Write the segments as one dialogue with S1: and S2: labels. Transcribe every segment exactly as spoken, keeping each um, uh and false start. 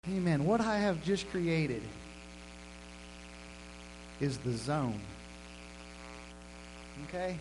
S1: Amen. What I have just created is the zone. Okay?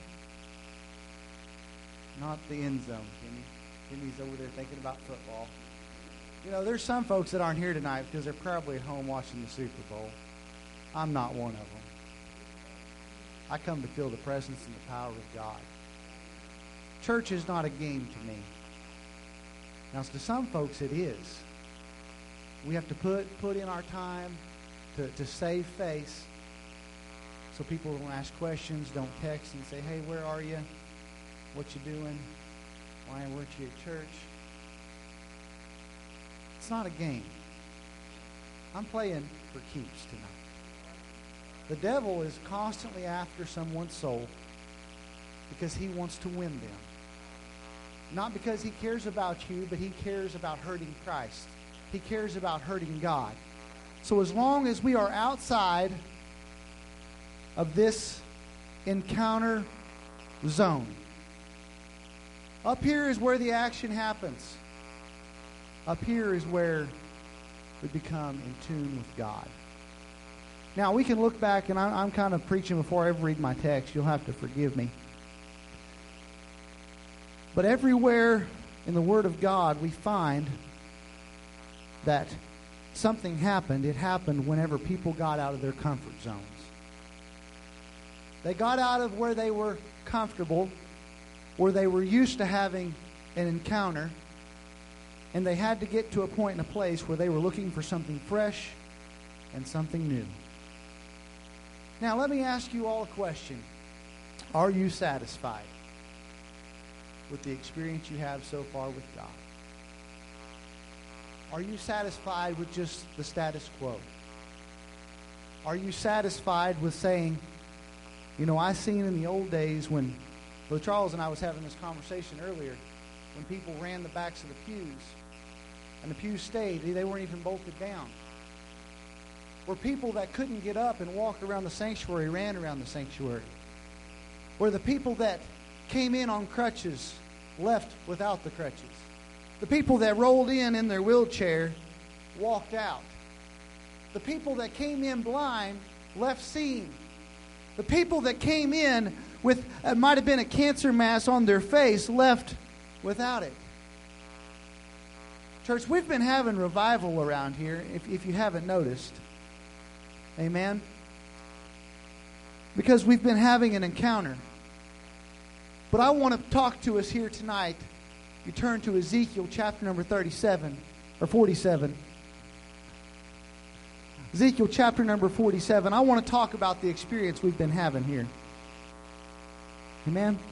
S1: Not the end zone, Kimmy. Kimmy's over there thinking about football. You know, there's some folks that aren't here tonight because they're probably at home watching the Super Bowl. I'm not one of them. I come to feel the presence and the power of God. Church is not a game to me. Now, to some folks it is. We have to put put in our time to, to save face so people don't ask questions, don't text and say, hey, where are you? What you doing? Why weren't you at church? It's not a game. I'm playing for keeps tonight. The devil is constantly after someone's soul because he wants to win them. Not because he cares about you, but he cares about hurting Christ. He cares about hurting God. So as long as we are outside of this encounter zone, up here is where the action happens. Up here is where we become in tune with God. Now, we can look back, and I'm, I'm kind of preaching before I ever read my text. You'll have to forgive me. But everywhere in the Word of God we find that something happened. It happened whenever people got out of their comfort zones. They got out of where they were comfortable, where they were used to having an encounter, and they had to get to a point and a place where they were looking for something fresh and something new. Now, let me ask you all a question. Are you satisfied with the experience you have so far with God? Are you satisfied with just the status quo? Are you satisfied with saying, you know, I seen in the old days when, well, Charles and I was having this conversation earlier, when people ran the backs of the pews, and the pews stayed, they weren't even bolted down. Where people that couldn't get up and walk around the sanctuary ran around the sanctuary. Where the people that came in on crutches left without the crutches. The people that rolled in in their wheelchair walked out. The people that came in blind left seeing. The people that came in with, it might have been a cancer mass on their face, left without it. Church, we've been having revival around here, if, if you haven't noticed. Amen? Because we've been having an encounter. But I want to talk to us here tonight. You turn to Ezekiel chapter number thirty-seven, or forty-seven. Ezekiel chapter number forty-seven. I want to talk about the experience we've been having here. Amen?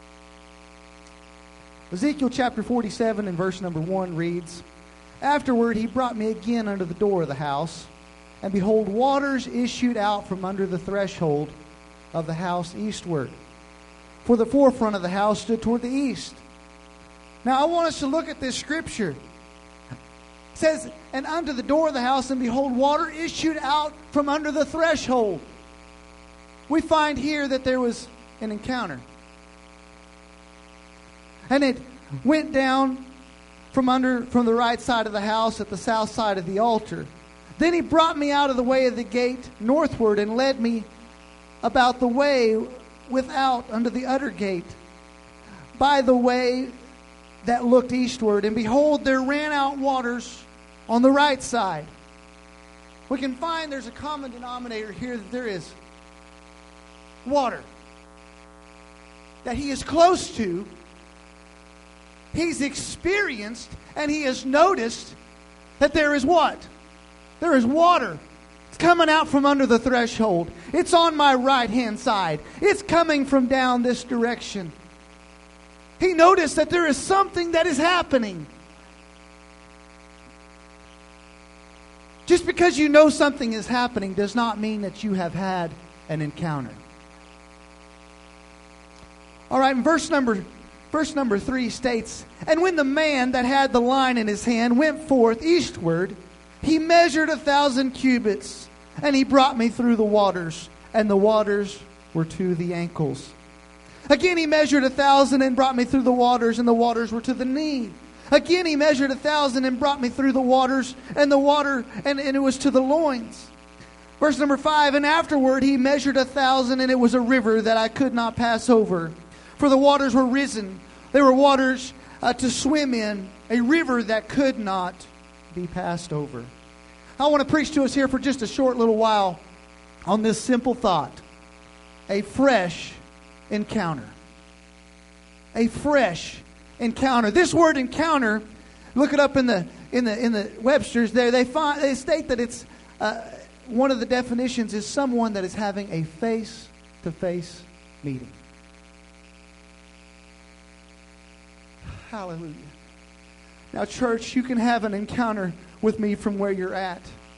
S1: Ezekiel chapter forty-seven and verse number one reads, Afterward he brought me again under the door of the house, and behold, waters issued out from under the threshold of the house eastward. For the forefront of the house stood toward the east. Now I want us to look at this scripture. It says, and under the door of the house, and behold, water issued out from under the threshold. We find here that there was an encounter. And it went down from under, from the right side of the house at the south side of the altar. Then he brought me out of the way of the gate northward and led me about the way without under the utter gate, by the way that looked eastward. And behold, there ran out waters on the right side. We can find there's a common denominator here, that there is water that he is close to, he's experienced, and he has noticed that there is what? There is water. It's coming out from under the threshold. It's on my right-hand side. It's coming from down this direction. He noticed that there is something that is happening. Just because you know something is happening does not mean that you have had an encounter. All right, and verse number, verse number three states, And when the man that had the line in his hand went forth eastward, he measured a thousand cubits, and he brought me through the waters, and the waters were to the ankles. Again he measured a thousand and brought me through the waters, and the waters were to the knee. Again he measured a thousand and brought me through the waters, and the water, and, and it was to the loins. Verse number five, and afterward he measured a thousand, and it was a river that I could not pass over. For the waters were risen. They were waters uh, to swim in, a river that could not be passed over. I want to preach to us here for just a short little while on this simple thought. A fresh encounter. A fresh encounter. This word encounter, look it up in the in the in the Webster's there. They find they state that it's uh, one of the definitions is someone that is having a face-to-face meeting. Hallelujah. Now, church, you can have an encounter with me from where you're at.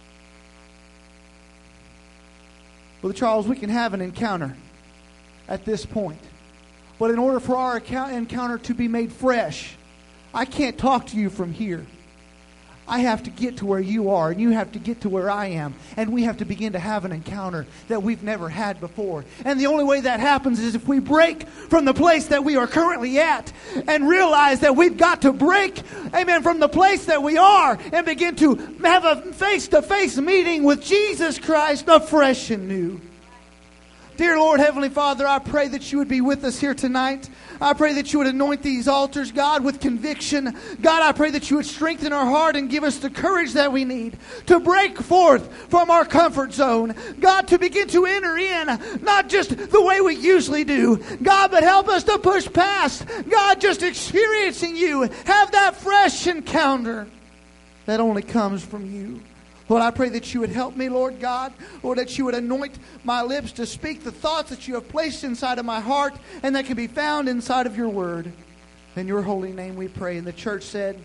S1: Well, Charles, we can have an encounter at this point. But in order for our encounter to be made fresh, I can't talk to you from here. I have to get to where you are, and you have to get to where I am. And we have to begin to have an encounter that we've never had before. And the only way that happens is if we break from the place that we are currently at and realize that we've got to break, amen, from the place that we are and begin to have a face-to-face meeting with Jesus Christ afresh and new. Dear Lord, Heavenly Father, I pray that you would be with us here tonight. I pray that you would anoint these altars, God, with conviction. God, I pray that you would strengthen our heart and give us the courage that we need to break forth from our comfort zone. God, to begin to enter in, not just the way we usually do, God, but help us to push past, God, just experiencing you. Have that fresh encounter that only comes from you. Lord, I pray that you would help me, Lord God. Lord, that you would anoint my lips to speak the thoughts that you have placed inside of my heart and that can be found inside of your word. In your holy name we pray. And the church said,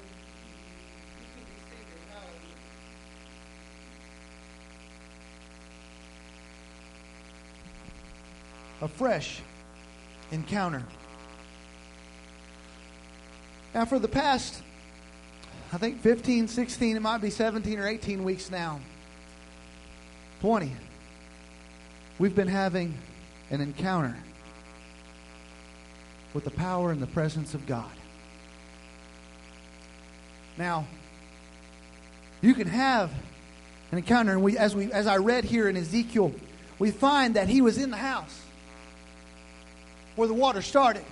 S1: a fresh encounter. Now, for the past, I think fifteen, sixteen, it might be seventeen or eighteen weeks now. twenty. We've been having an encounter with the power and the presence of God. Now, you can have an encounter, and we, as we, as I read here in Ezekiel, we find that he was in the house where the water started,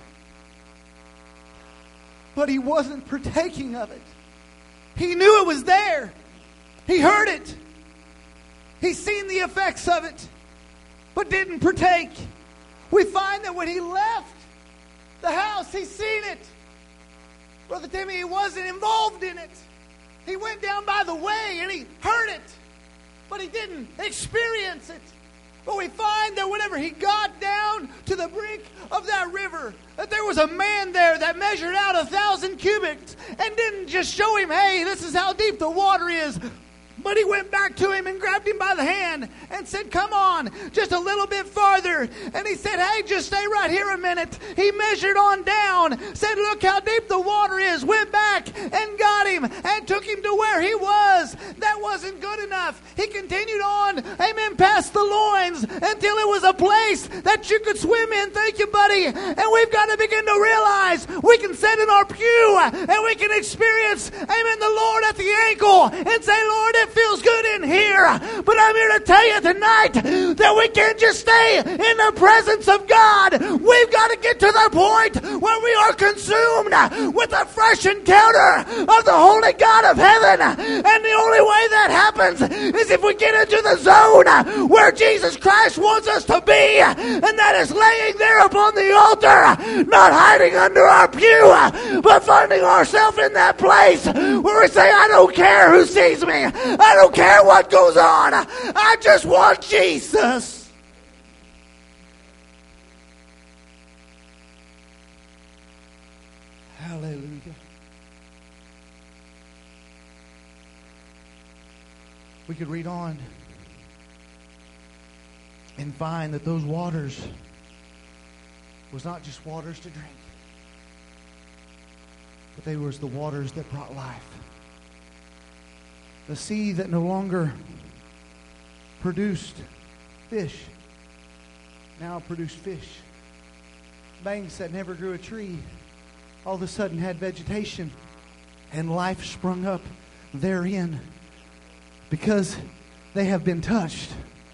S1: but he wasn't partaking of it. He knew it was there. He heard it. He's seen the effects of it, but didn't partake. We find that when he left the house, he's seen it. Brother Timmy, he wasn't involved in it. He went down by the way and he heard it, but he didn't experience it. But we find that whenever he got down to the brink of that river, that there was a man there that measured out a thousand cubits and didn't just show him, hey, this is how deep the water is. But he went back to him and grabbed him by the hand and said, come on, just a little bit farther. And he said, hey, just stay right here a minute. He measured on down, said, look how deep the water is. Went back and got him and took him to where he was. That wasn't good enough. He continued on, amen, past the loins until it was a place that you could swim in. Thank you, buddy. And we've got to begin to realize we can sit in our pew and we can experience, amen, the Lord at the ankle and say, Lord, it feels good in here, but I'm here to tell you tonight that we can't just stay in the presence of God. We've got to get to the point where we are consumed with a fresh encounter of the Holy God of heaven. And the only way that happens is if we get into the zone where Jesus Christ wants us to be, and that is laying there upon the altar, not hiding under our pew, but finding ourselves in that place where we say, I don't care who sees me. I don't care what goes on. I just want Jesus. Hallelujah. We could read on and find that those waters was not just waters to drink, but they was the waters that brought life. The sea that no longer produced fish now produced fish. Banks that never grew a tree all of a sudden had vegetation. and life sprung up therein because they have been touched.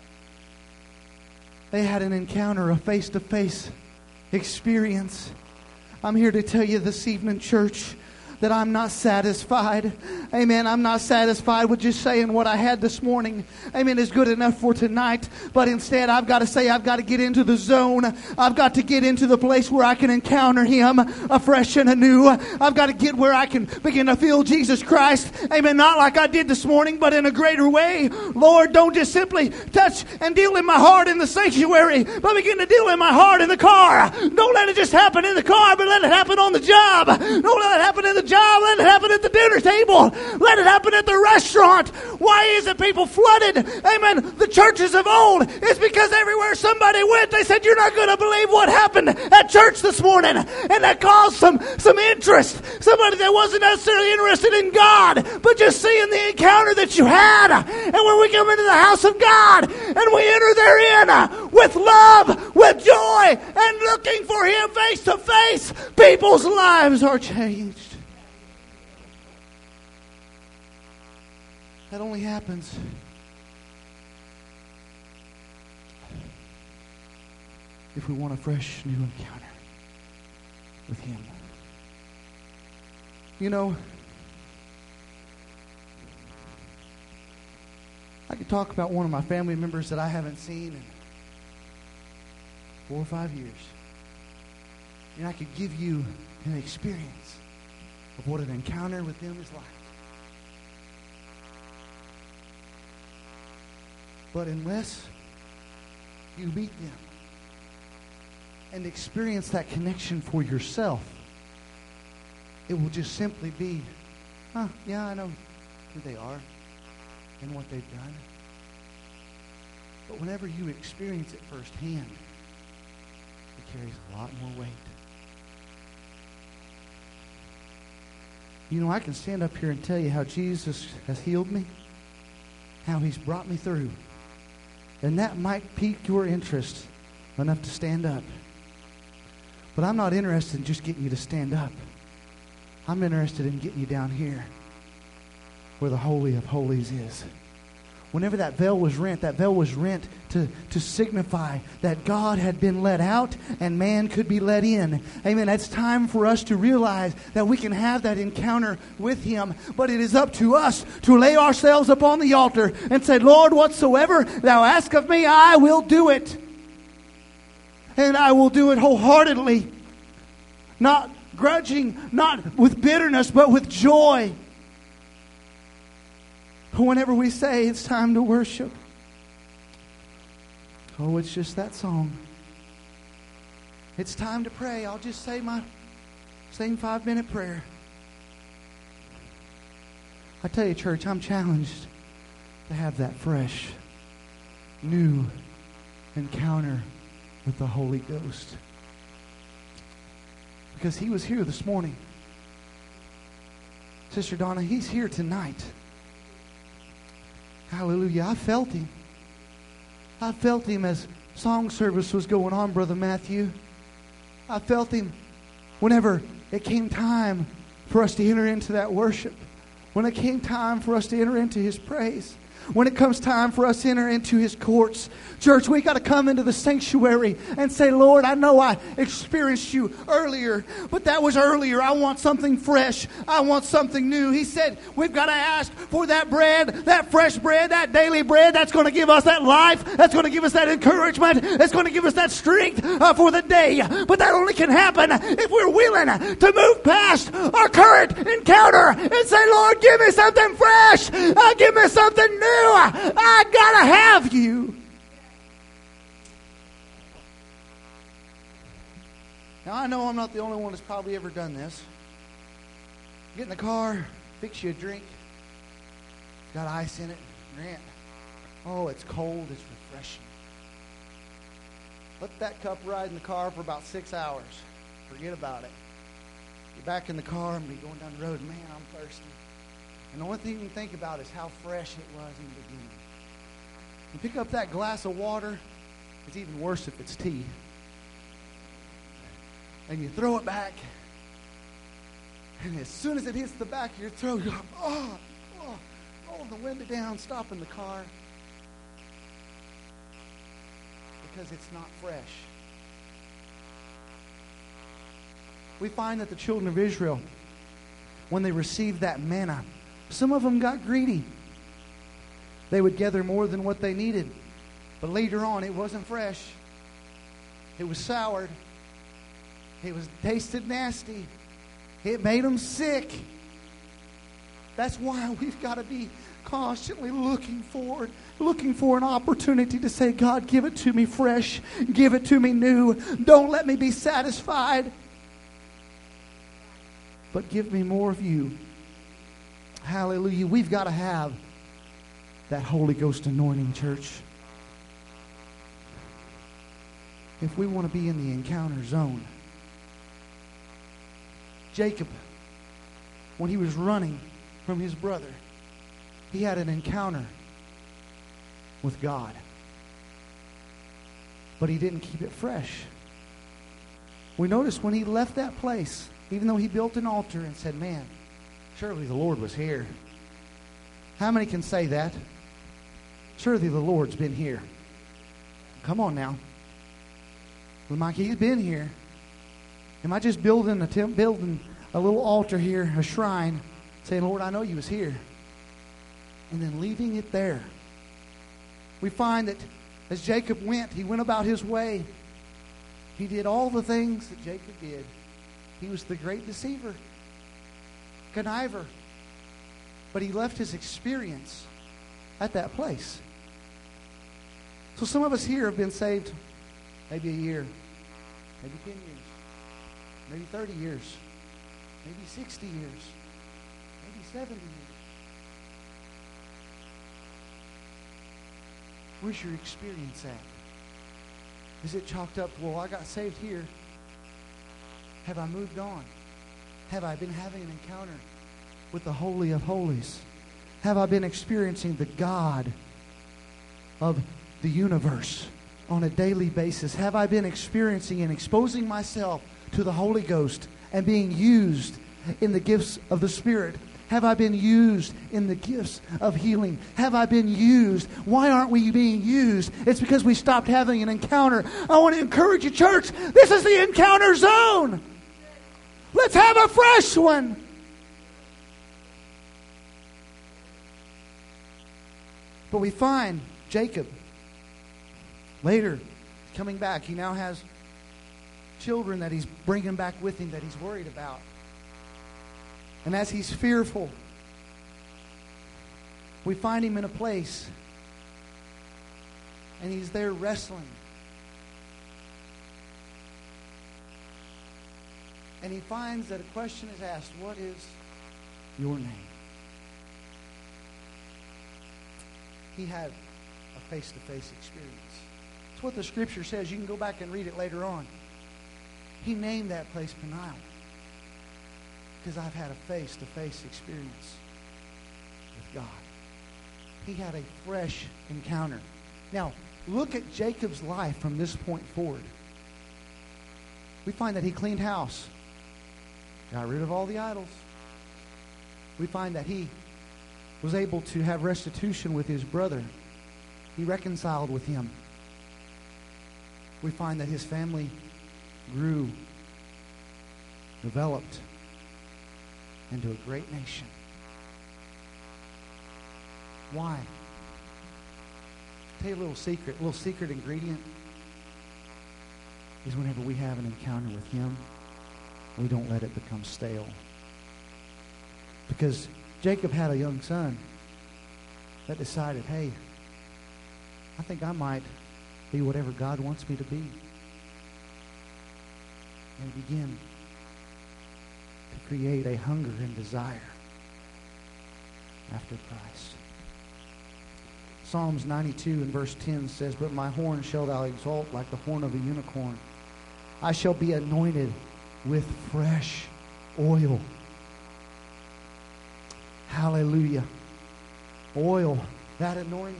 S1: They had an encounter, a face-to-face experience. I'm here to tell you this evening, church, that I'm not satisfied. Amen. I'm not satisfied with just saying what I had this morning. Amen. Is good enough for tonight. But instead, I've got to say, I've got to get into the zone. I've got to get into the place where I can encounter Him afresh and anew. I've got to get where I can begin to feel Jesus Christ. Amen. Not like I did this morning, but in a greater way. Lord, don't just simply touch and deal in my heart in the sanctuary, but begin to deal in my heart in the car. Don't let it just happen in the car, but let it happen on the job. Don't let it happen in the job. Let it happen at the dinner table. Let it happen at the restaurant. Why is it people flooded? Amen. The churches of old. It's because everywhere somebody went, they said, you're not going to believe what happened at church this morning. And that caused some, some interest. Somebody that wasn't necessarily interested in God, but just seeing the encounter that you had. And when we come into the house of God and we enter therein with love, with joy, and looking for Him face to face, people's lives are changed. That only happens if we want a fresh new encounter with Him. You know, I could talk about one of my family members that I haven't seen in four or five years. And I could give you an experience of what an encounter with them is like. But unless you meet them and experience that connection for yourself, it will just simply be, huh, yeah, I know who they are and what they've done. But whenever you experience it firsthand, it carries a lot more weight. You know, I can stand up here and tell you how Jesus has healed me, how He's brought me through. And that might pique your interest enough to stand up. But I'm not interested in just getting you to stand up. I'm interested in getting you down here where the Holy of Holies is. Whenever that veil was rent, that veil was rent to, to signify that God had been let out and man could be let in. Amen. It's time for us to realize that we can have that encounter with Him. But it is up to us to lay ourselves upon the altar and say, Lord, whatsoever Thou ask of me, I will do it. And I will do it wholeheartedly. Not grudging, not with bitterness, but with joy. Whenever we say it's time to worship, oh, it's just that song. It's time to pray. I'll just say my same five-minute prayer. I tell you, church, I'm challenged to have that fresh, new encounter with the Holy Ghost. Because He was here this morning. Sister Donna, He's here tonight. Hallelujah. I felt Him. I felt Him as song service was going on, Brother Matthew. I felt Him whenever it came time for us to enter into that worship. When it came time for us to enter into His praise. When it comes time for us to enter into His courts. Church, we got to come into the sanctuary and say, Lord, I know I experienced You earlier, but that was earlier. I want something fresh. I want something new. He said, we've got to ask for that bread, that fresh bread, that daily bread that's going to give us that life, that's going to give us that encouragement, that's going to give us that strength uh, for the day. But that only can happen if we're willing to move past our current encounter and say, Lord, give me something fresh. Uh, give me something new. I gotta have You. Now I know I'm not the only one that's probably ever done this. Get in the car, fix you a drink. It's got ice in it. Grant. Oh, it's cold. It's refreshing. Let that cup ride in the car for about six hours. Forget about it. You're back in the car and be going down the road. Man, I'm thirsty. And the only thing you can think about is how fresh it was in the beginning. You pick up that glass of water, it's even worse if it's tea. And you throw it back. And as soon as it hits the back of your throat, you're like, oh, oh, rolling the window down, stopping the car. Because it's not fresh. We find that the children of Israel, when they received that manna, some of them got greedy. They would gather more than what they needed. But later on, it wasn't fresh. It was soured. It was tasted nasty. It made them sick. That's why we've got to be constantly looking forward, looking for an opportunity to say, God, give it to me fresh. Give it to me new. Don't let me be satisfied. But give me more of you. Hallelujah. We've got to have that Holy Ghost anointing, church. If we want to be in the encounter zone. Jacob, when he was running from his brother, he had an encounter with God. But he didn't keep it fresh. We notice when he left that place, even though he built an altar and said, man, surely the Lord was here. How many can say that? Surely the Lord's been here. Come on now. Well, Mike, he's been here. Am I just building a temp, building a little altar here, a shrine, saying, Lord, I know you was here, and then leaving it there? We find that as Jacob went, he went about his way. He did all the things that Jacob did. He was the great deceiver, conniver. But he left his experience at that place. So some of us here have been saved maybe a year, maybe ten years, maybe thirty years, maybe sixty years, maybe seventy years. Where's your experience at? Is it chalked up to, well, I got saved here. Have I moved on? Have I been having an encounter with the Holy of Holies? Have I been experiencing the God of the universe on a daily basis? Have I been experiencing and exposing myself to the Holy Ghost and being used in the gifts of the Spirit? Have I been used in the gifts of healing? Have I been used? Why aren't we being used? It's because we stopped having an encounter. I want to encourage you, church. This is the encounter zone. Let's have a fresh one. But we find Jacob later coming back. He now has children that he's bringing back with him that he's worried about. And as he's fearful, we find him in a place and he's there wrestling. And he finds that a question is asked, what is your name? He had a face-to-face experience. It's what the scripture says. You can go back and read it later on. He named that place Peniel because I've had a face-to-face experience with God. He had a fresh encounter. Now, look at Jacob's life from this point forward. We find that he cleaned house, got rid of all the idols. We find that he was able to have restitution with his brother. He reconciled with him. We find that his family grew, developed into a great nation. Why? I'll tell you a little secret, a little secret ingredient is whenever we have an encounter with him, we don't let it become stale. Because Jacob had a young son that decided, hey, I think I might be whatever God wants me to be. And he began to create a hunger and desire after Christ. Psalms ninety-two and verse ten says, but my horn shall thou exalt like the horn of a unicorn. I shall be anointed with fresh oil. Hallelujah. Oil, that anointing,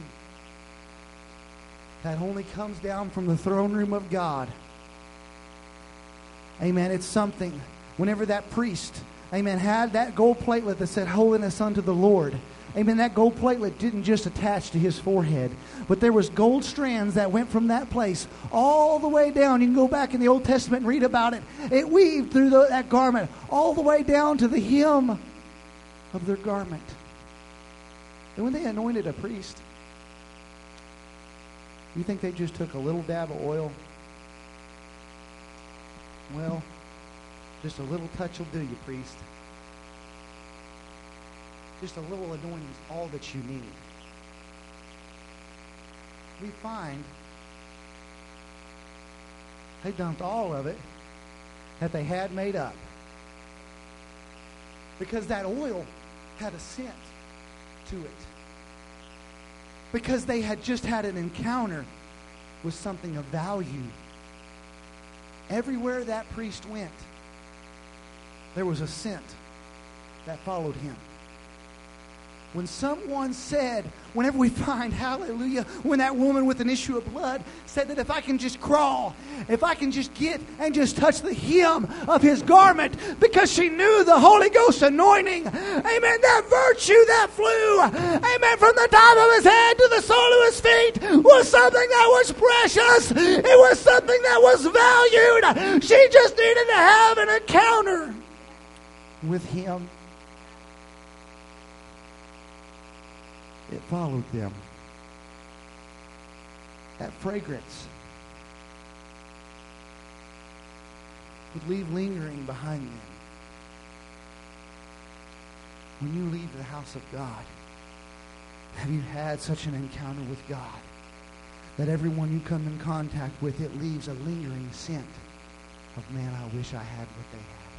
S1: that only comes down from the throne room of God. Amen. It's something. Whenever that priest amen, had that gold platelet that said holiness unto the Lord. Amen. That gold platelet didn't just attach to his forehead, but there was gold strands that went from that place all the way down. You can go back in the Old Testament and read about it. It weaved through the, that garment all the way down to the hem of their garment. And when they anointed a priest, you think they just took a little dab of oil? Well, just a little touch will do you, priest. Just a little anointing is all that you need. We find they dumped all of it that they had made up. Because that oil had a scent to it. Because they had just had an encounter with something of value. Everywhere that priest went, there was a scent that followed him. When someone said, whenever we find, hallelujah, when that woman with an issue of blood said that if I can just crawl, if I can just get and just touch the hem of his garment, because she knew the Holy Ghost anointing, amen, that virtue that flew, amen, from the top of his head to the sole of his feet was something that was precious. It was something that was valued. She just needed to have an encounter with him. It followed them. That fragrance would leave lingering behind them. When you leave the house of God, have you had such an encounter with God that everyone you come in contact with, it leaves a lingering scent of, man, I wish I had what they had.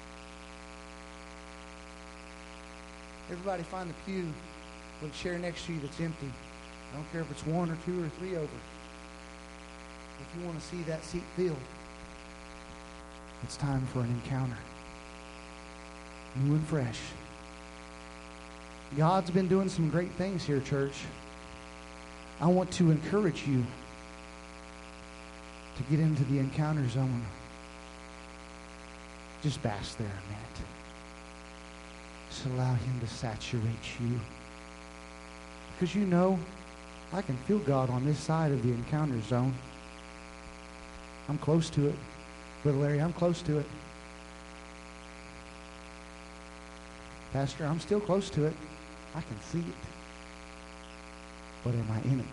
S1: Everybody find the pew with a chair next to you that's empty. I don't care if it's one or two or three over. If you want to see that seat filled, it's time for an encounter. New and fresh. God's been doing some great things here, church. I want to encourage you to get into the encounter zone. Just bask there a minute. Just allow him to saturate you. Because you know, I can feel God on this side of the encounter zone. I'm close to it. Brother Larry, I'm close to it. Pastor, I'm still close to it. I can see it. But am I in it?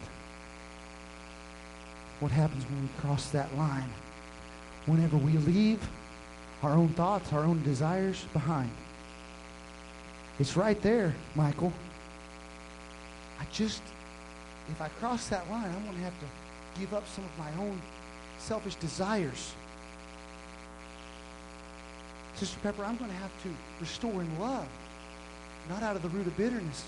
S1: What happens when we cross that line? Whenever we leave our own thoughts, our own desires behind. It's right there, Michael. I just, if I cross that line, I'm going to have to give up some of my own selfish desires. Sister Pepper, I'm going to have to restore in love, not out of the root of bitterness.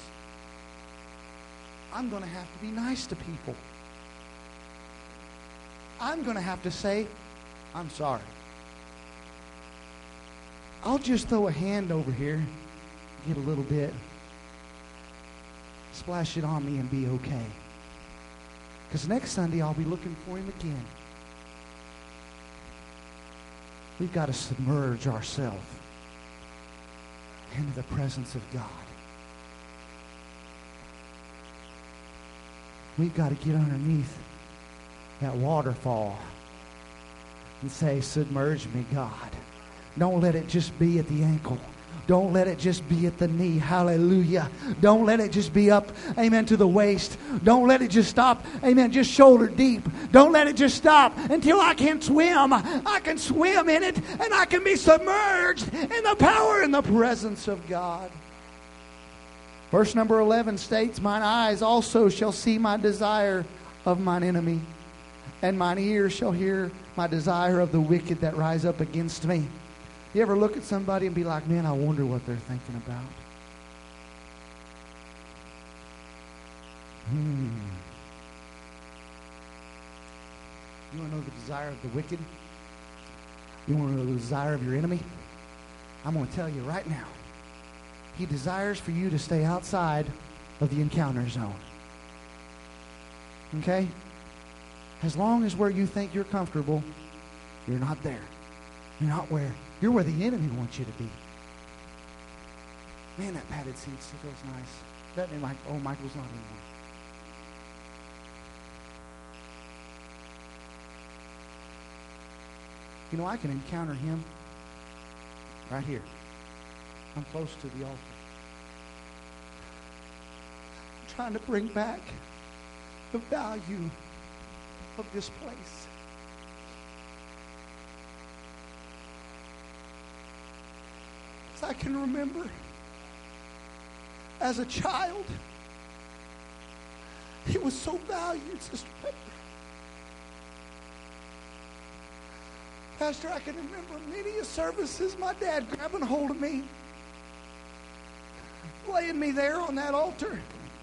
S1: I'm going to have to be nice to people. I'm going to have to say, I'm sorry. I'll just throw a hand over here, get a little bit, splash it on me and be okay. Because next Sunday I'll be looking for him again. We've got to submerge ourselves into the presence of God. We've got to get underneath that waterfall and say, submerge me, God. Don't let it just be at the ankle. Don't let it just be at the knee. Hallelujah. Don't let it just be up, amen, to the waist. Don't let it just stop, amen, just shoulder deep. Don't let it just stop until I can swim. I can swim in it and I can be submerged in the power and the presence of God. Verse number eleven states, mine eyes also shall see my desire of mine enemy, and mine ears shall hear my desire of the wicked that rise up against me. You ever look at somebody and be like, man, I wonder what they're thinking about? Hmm. You want to know the desire of the wicked? You want to know the desire of your enemy? I'm going to tell you right now. He desires for you to stay outside of the encounter zone. Okay? As long as where you think you're comfortable, you're not there. You're not where. You're where the enemy wants you to be. Man, that padded seat feels nice. That and Mike, oh, Michael's not anymore. You know, I can encounter him right here. I'm close to the altar. I'm trying to bring back the value of this place. As I can remember, as a child, it was so valued, Sister Pepper. Pastor, I can remember many services, my dad grabbing hold of me, laying me there on that altar,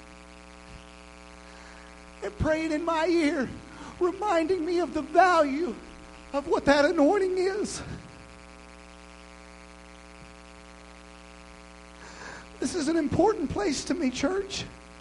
S1: and praying in my ear, reminding me of the value of what that anointing is. This is an important place to me, church.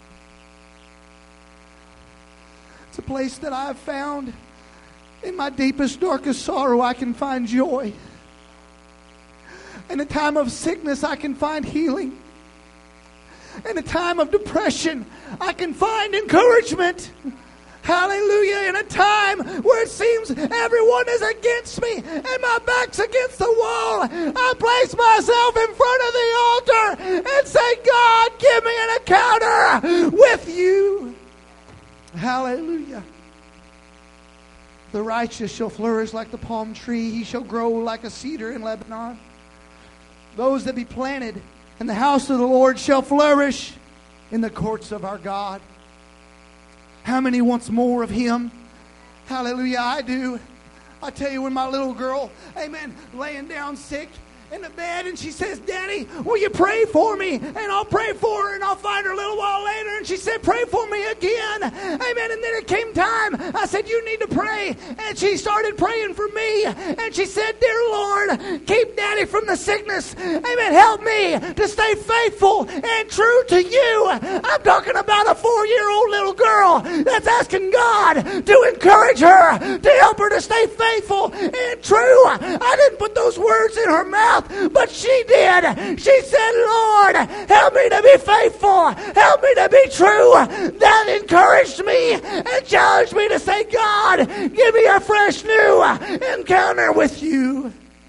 S1: It's a place that I have found in my deepest, darkest sorrow, I can find joy. In a time of sickness, I can find healing. In a time of depression, I can find encouragement. Hallelujah. In a time where it seems everyone is against me and my back's against the wall, I place myself in front of the altar and say, God, give me an encounter with you. Hallelujah. The righteous shall flourish like the palm tree. He shall grow like a cedar in Lebanon. Those that be planted in the house of the Lord shall flourish in the courts of our God. How many wants more of Him? Hallelujah, I do. I tell you, when my little girl, amen, laying down sick in the bed, and she says, Daddy, will you pray for me? And I'll pray for her, and I'll find her a little while later, and she said, pray for me again. Amen. And then it came time. I said, you need to pray. And she started praying for me. And she said, dear Lord, keep Daddy from the sickness. Amen. Help me to stay faithful and true to you. I'm talking about a four-year-old little girl that's asking God to encourage her, to help her to stay faithful and true. I didn't put those words in her mouth, but she did. She said, Lord, help me to be faithful. Help me to be true. That encouraged me and challenged me to say, God, give me a fresh new encounter with you.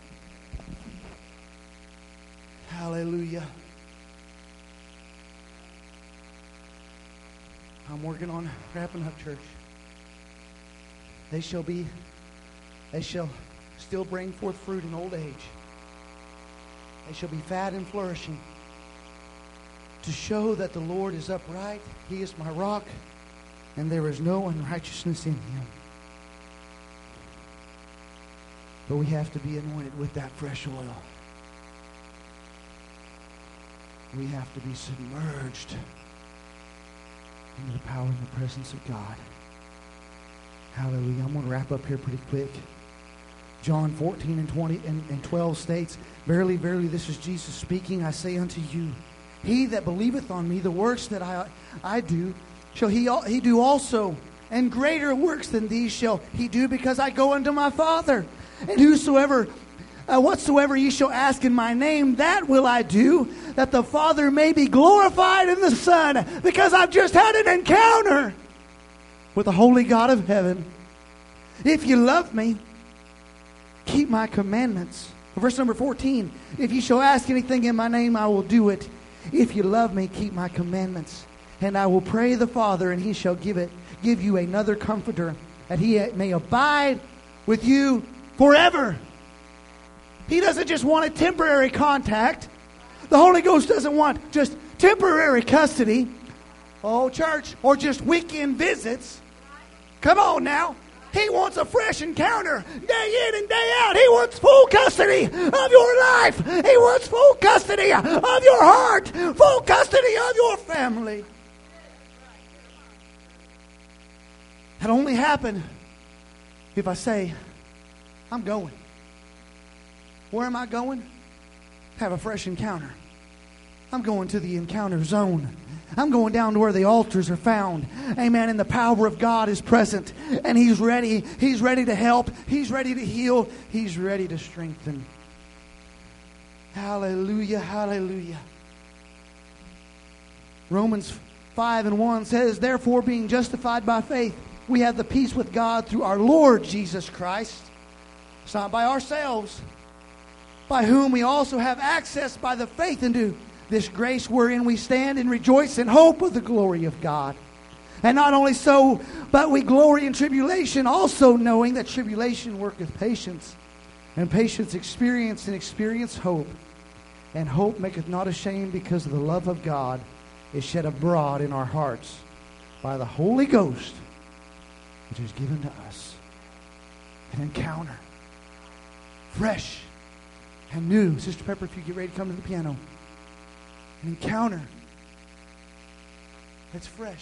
S1: Hallelujah. I'm working on wrapping up, church. They shall be, they shall still bring forth fruit in old age. They shall be fat and flourishing, to show that the Lord is upright. He is my rock, and there is no unrighteousness in Him. But we have to be anointed with that fresh oil. We have to be submerged into the power and the presence of God. Hallelujah. I'm going to wrap up here pretty quick. John fourteen and twenty and, and twelve states, Verily, verily, this is Jesus speaking. I say unto you, he that believeth on me, the works that I I do, shall he he do also, and greater works than these shall he do, because I go unto my Father. And whosoever, uh, whatsoever ye shall ask in my name, that will I do, that the Father may be glorified in the Son, because I've just had an encounter with the holy God of heaven. If you love me, keep my commandments. Verse number fourteen, if you shall ask anything in my name, I will do it. If you love me, keep my commandments. And I will pray the Father, and he shall give it, give you another comforter, that he may abide with you forever. He doesn't just want a temporary contact. The Holy Ghost doesn't want just temporary custody. Oh, church, or just weekend visits. Come on now. He wants a fresh encounter day in and day out. He wants full custody of your life. He wants full custody of your heart. Full custody of your family. That only happen if I say, I'm going. Where am I going? Have a fresh encounter. I'm going to the encounter zone. I'm going down to where the altars are found. Amen. And the power of God is present. And He's ready. He's ready to help. He's ready to heal. He's ready to strengthen. Hallelujah. Hallelujah. Romans five and one says, therefore, being justified by faith, we have the peace with God through our Lord Jesus Christ. It's not by ourselves, by whom we also have access by the faith into this grace wherein we stand and rejoice in hope of the glory of God. And not only so, but we glory in tribulation, also knowing that tribulation worketh patience, and patience experience, and experience hope. And hope maketh not ashamed, because of the love of God is shed abroad in our hearts by the Holy Ghost, which is given to us. An encounter, fresh and new. Sister Pepper, if you get ready to come to the piano. An encounter that's fresh.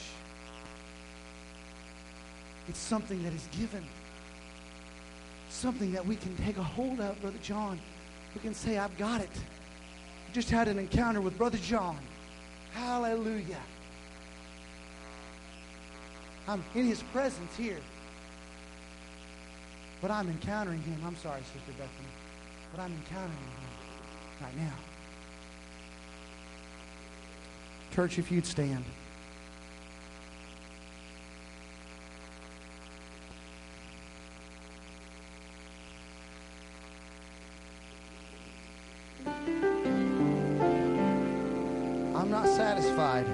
S1: It's something that is given. Something that we can take a hold of, Brother John. We can say, I've got it. I just had an encounter with Brother John. Hallelujah. I'm in his presence here. But I'm encountering him. I'm sorry, Sister Bethany. But I'm encountering him right now. Church, if you'd stand. I'm not satisfied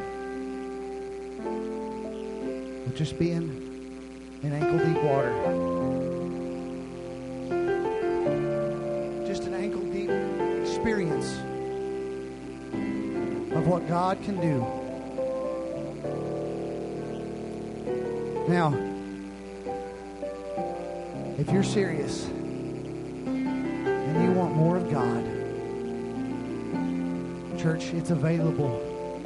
S1: with just being in ankle-deep water. Just an ankle-deep experience of what God can do. Now, if you're serious and you want more of God, church, it's available.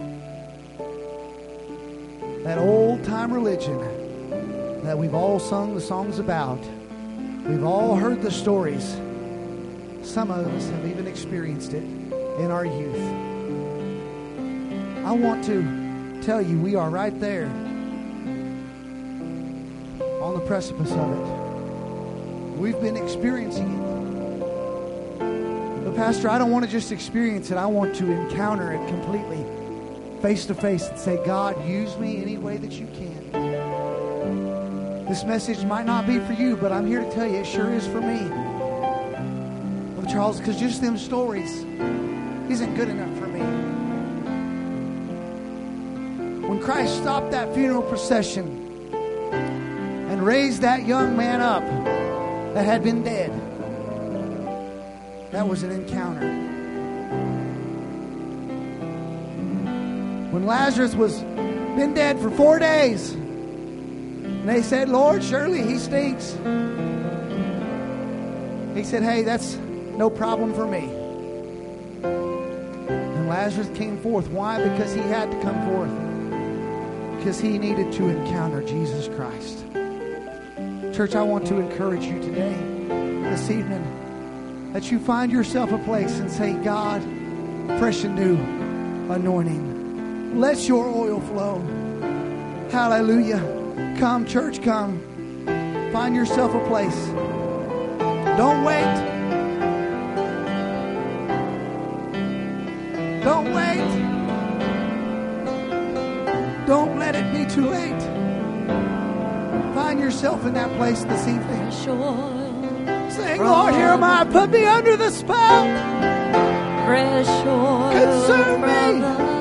S1: That old-time religion that we've all sung the songs about, we've all heard the stories. Some of us have even experienced it in our youth. I want to tell you, we are right there on the precipice of it. We've been experiencing it. But Pastor, I don't want to just experience it. I want to encounter it completely, face to face, and say, God, use me any way that you can. This message might not be for you, but I'm here to tell you it sure is for me. Brother Charles, because just them stories isn't good enough for me. When Christ stopped that funeral procession and raised that young man up that had been dead, that was an encounter. When Lazarus was been dead for four days, and they said, Lord, surely he stinks. He said, hey, that's no problem for me. And Lazarus came forth. Why? Because he had to come forth. Because he needed to encounter Jesus Christ. Church, I want to encourage you today, this evening, that you find yourself a place and say, God, fresh and new anointing. Let your oil flow. Hallelujah. Come, church, come. Find yourself a place. Don't wait. Don't wait. Don't let it be too late. Find yourself in that place this evening. Saying, Lord, here am I. Put me under the spout. Consume me.